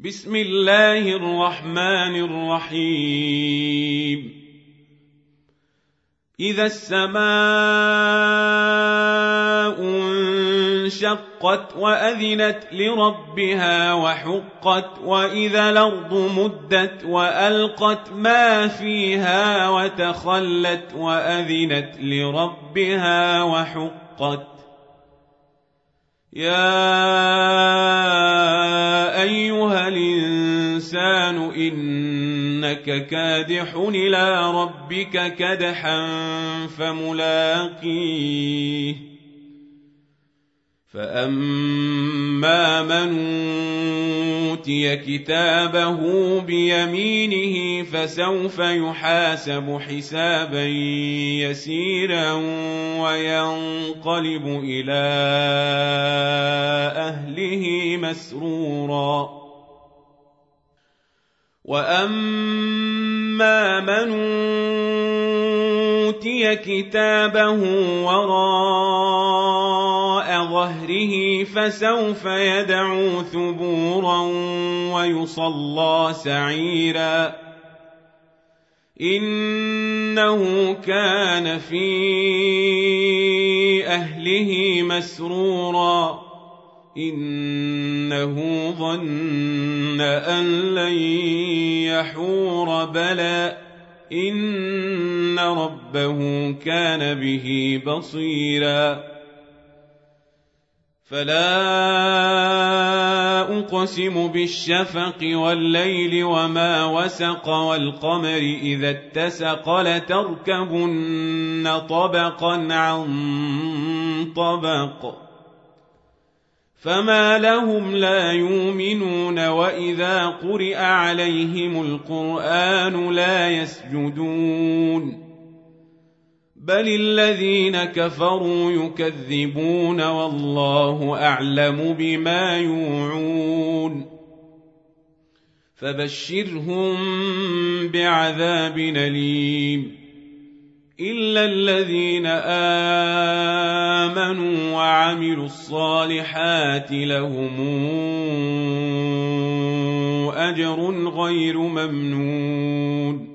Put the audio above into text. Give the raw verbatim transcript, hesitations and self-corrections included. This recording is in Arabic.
بسم الله الرحمن الرحيم إذا السماء انشقت وأذنت لربها وحقت وإذا الأرض مدت وألقت ما فيها وتخلت وأذنت لربها وحقت يا أيها الإنسان إنك كادح إلى ربك كدحا فملاقيه فأما من أوتي كتابه بيمينه فسوف يحاسب حسابا يسيرا وينقلب إلى أهله مسرورا وأما من أوتي كتابه وراء ظهره فسوف يدعو ثبورا ويصلى سعيرا إنه كان في أهله مسرورا إنه ظن أن لن يحور بلى إن ربه كان به بصيرا فلا أقسم بالشفق والليل وما وسق والقمر إذا اتسق لتركبن طبقا عن طبق فما لهم لا يؤمنون وإذا قرئ عليهم القرآن لا يسجدون بل الذين كفروا يكذبون والله أعلم بما يوعون فبشرهم بعذاب أليم إلا الذين آمنوا وعملوا الصالحات لهم أجر غير ممنون